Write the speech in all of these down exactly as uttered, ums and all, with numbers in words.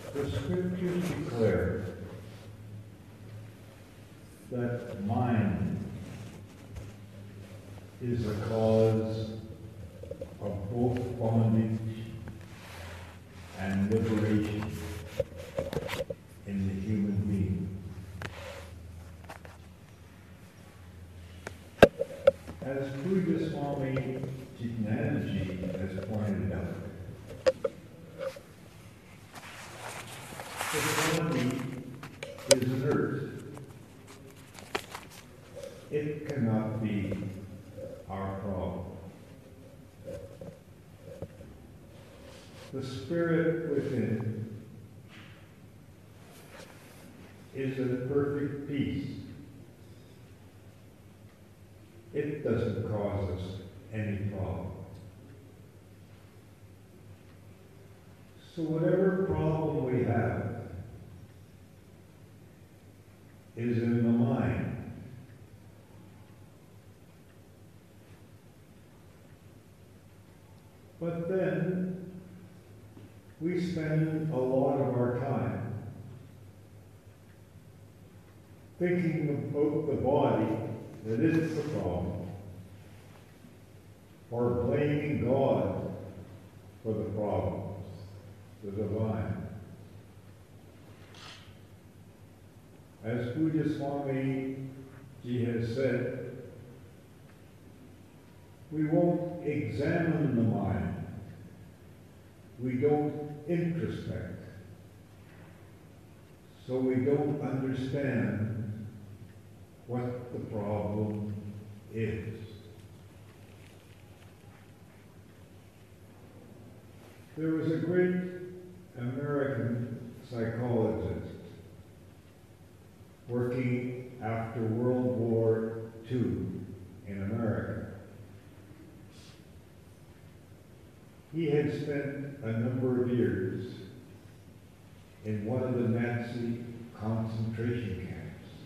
The scriptures declare that mind is the cause of both bondage and liberation in the human being. As Pujya Swami Jnanaji has pointed out, the body is inert. It cannot be our problem. The spirit within is in perfect peace. It doesn't cause us any problem. So whatever problem we have is in the mind. But then we spend a lot of our time thinking about the body that is the problem, or blaming God for the problems, the divine. As Pujya Swami Ji has said, we won't examine the mind. We don't introspect. So we don't understand what the problem is. There was a great American psychologist working after World War Two in America. He had spent a number of years in one of the Nazi concentration camps.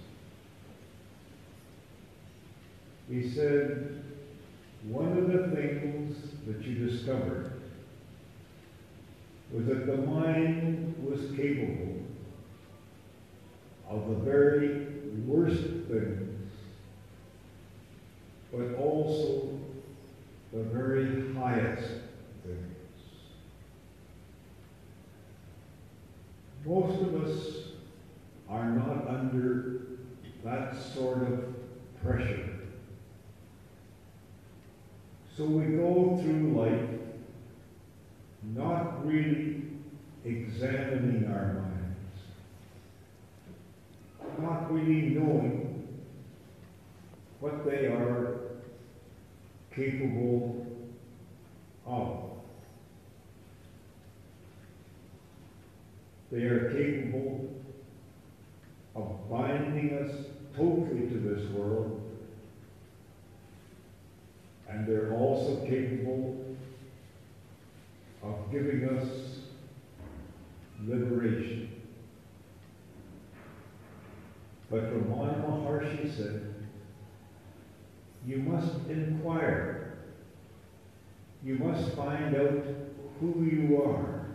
He said, one of the things that you discovered was that the mind was capable of the very worst things, but also the very highest things. Most of us are not under that sort of pressure. So we go through life not really examining our minds, not really knowing what they are capable of. They are capable of binding us totally to this world, and they're also capable of giving us liberation. But Ramana Maharshi said, you must inquire. You must find out who you are.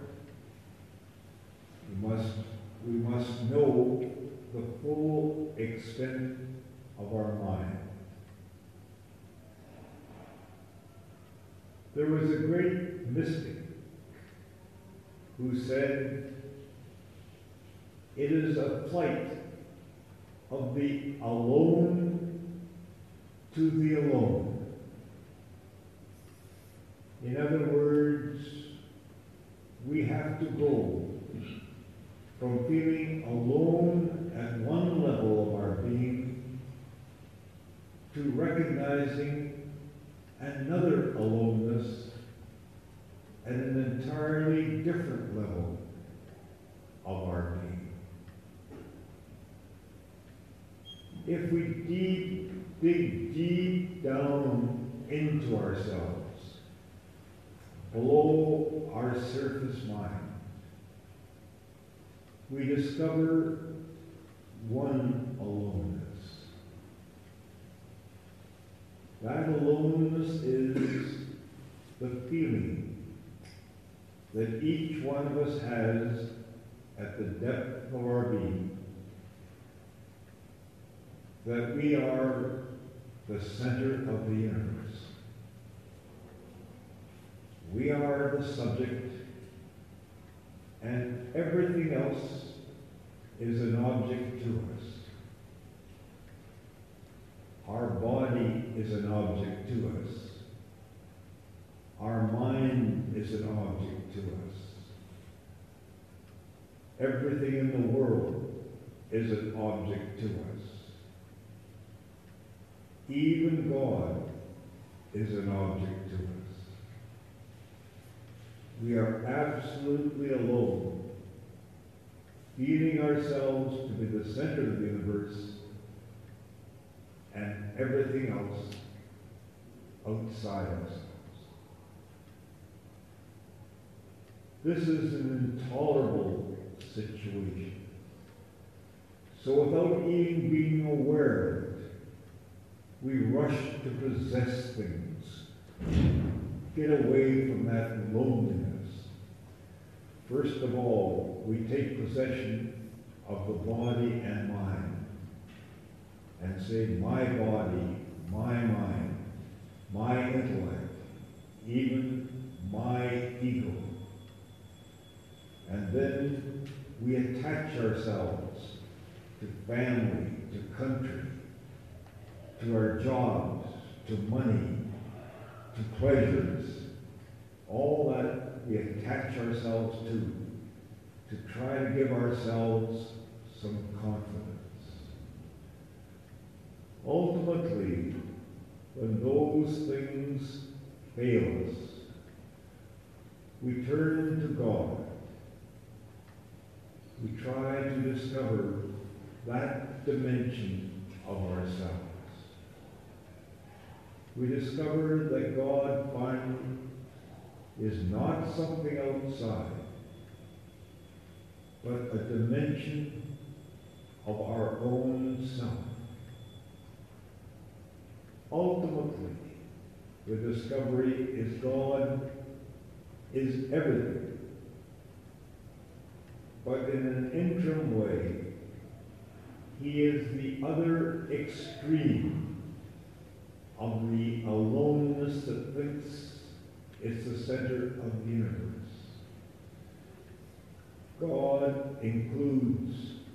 You must, we must know the full extent of our mind. There was a great mystic who said, it is a flight of the alone to the alone. In other words, we have to go from feeling alone at one level of our being to recognizing another aloneness at an entirely different level of our being. If we deep, dig deep down into ourselves, below our surface mind, we discover one aloneness. That aloneness is the feeling that each one of us has at the depth of our being that we are the center of the universe. We are the subject, and everything else is an object to us. Our body is an object to us. Our mind is an object to us. Everything in the world is an object to us. Even God is an object to us. We are absolutely alone, feeling ourselves to be the center of the universe and everything else outside ourselves. This is an intolerable situation. So without even being aware of it, we rush to possess things, get away from that loneliness. First of all, we take possession of the body and mind and say, my body, my mind, my intellect, even my ego. And then we attach ourselves to family, to country, to our jobs, to money, to pleasures, all that we attach ourselves to, to try to give ourselves some confidence. Ultimately, when those things fail us, we turn to God. We try to discover that dimension of ourselves. We discover that God finally is not something outside, but a dimension of our own self. Ultimately, the discovery is God is everything, but in an interim way, he is the other extreme of the aloneness that thinks it's the center of the universe. God includes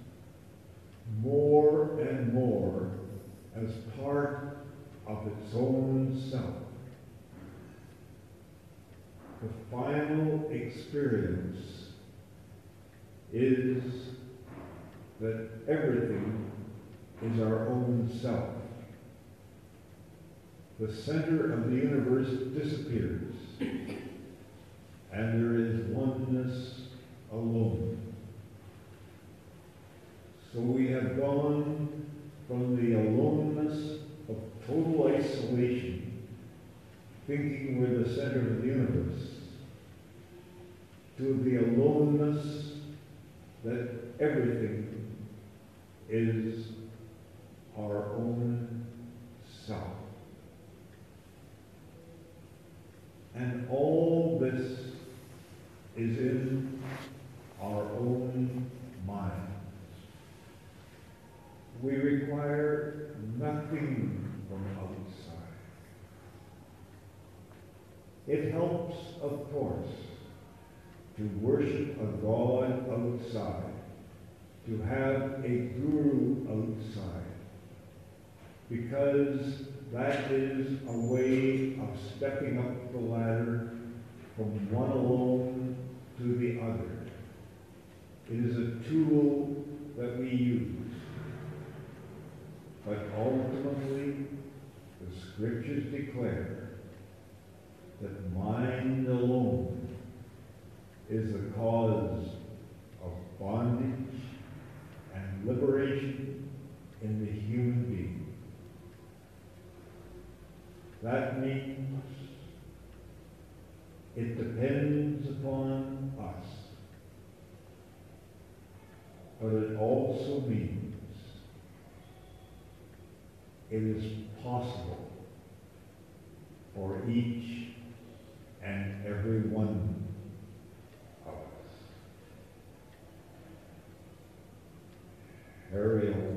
more and more as part of its own self. The final experience is that everything is our own self. The center of the universe disappears, and there is oneness alone. So we have gone from the aloneness of total isolation, thinking we're the center of the universe, to the aloneness that everything is our own self. And all this is in our own minds. We require nothing from outside. It helps, of course, to worship a God outside, to have a guru outside, because that is a way of stepping up the ladder from one alone to the other. It is a tool that we use. But ultimately, the scriptures declare that mind alone is the cause of bondage and liberation in the human being. That means it depends upon us, but it also means it is possible for each and every one of us. Ariel